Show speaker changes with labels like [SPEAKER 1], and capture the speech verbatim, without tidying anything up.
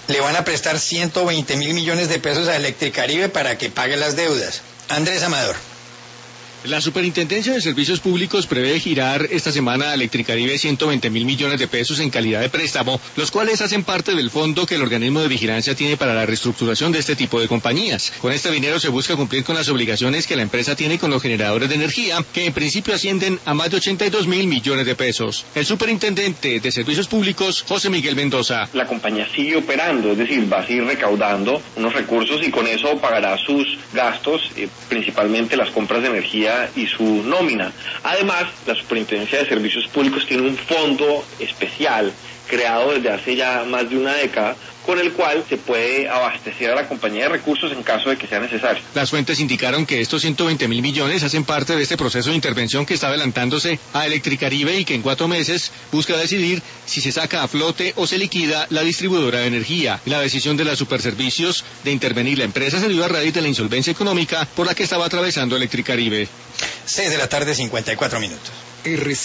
[SPEAKER 1] le van a prestar ciento veinte mil millones de pesos a Electricaribe para que pague las deudas. Andrés Amador.
[SPEAKER 2] La Superintendencia de Servicios Públicos prevé girar esta semana a Electricaribe ciento veinte mil millones de pesos en calidad de préstamo, los cuales hacen parte del fondo que el organismo de vigilancia tiene para la reestructuración de este tipo de compañías. Con este dinero se busca cumplir con las obligaciones que la empresa tiene con los generadores de energía, que en principio ascienden a más de ochenta y dos mil millones de pesos. El Superintendente de Servicios Públicos, José Miguel Mendoza.
[SPEAKER 3] La compañía sigue operando, es decir, va a seguir recaudando unos recursos y con eso pagará sus gastos, eh, principalmente las compras de energía y su nómina. Además, la Superintendencia de Servicios Públicos tiene un fondo especial creado desde hace ya más de una década, con el cual se puede abastecer a la compañía de recursos en caso de que sea necesario.
[SPEAKER 2] Las fuentes indicaron que estos ciento veinte mil millones hacen parte de este proceso de intervención que está adelantándose a Electricaribe y que en cuatro meses busca decidir si se saca a flote o se liquida la distribuidora de energía. La decisión de la Superservicios de intervenir la empresa se dio a raíz de la insolvencia económica por la que estaba atravesando Electricaribe.
[SPEAKER 1] seis de la tarde, cincuenta y cuatro minutos.